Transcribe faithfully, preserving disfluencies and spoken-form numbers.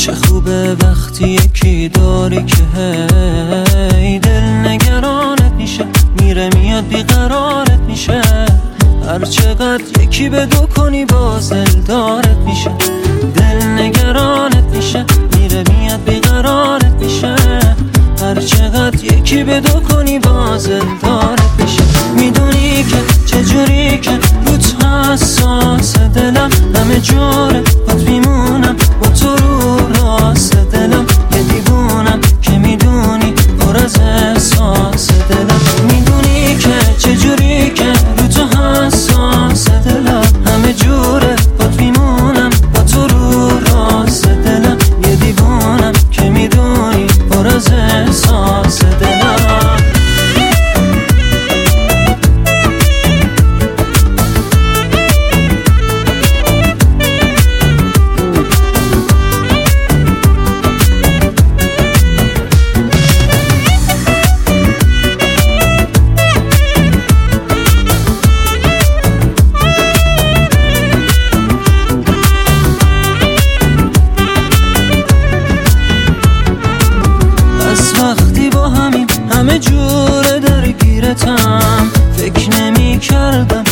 چه خوبه وقتی یکی داری که هی دل نگرانت میشه، میره میاد بیقرارت میشه. هر چقدر یکی به دو کنی باز دل دارت میشه، دل نگرانت میشه، میره میاد بیقرارت میشه. هر چقدر یکی به دو کنی باز دل دارت میشه. میدونی که چجوری که روت حساس دلم، همه جوره بات میمونم با تو رو راست دلم. یه دیوونم که میدونی پر از احساس دلم. میدونی که چجوری که روت حساس دلم، همه جوره بات میمونم با تو رو راست دلم. یه دیوونم که میدونی پر از احساس دلم. وقتی با همیم همه جوره درگیرتم، فکر نمی کردم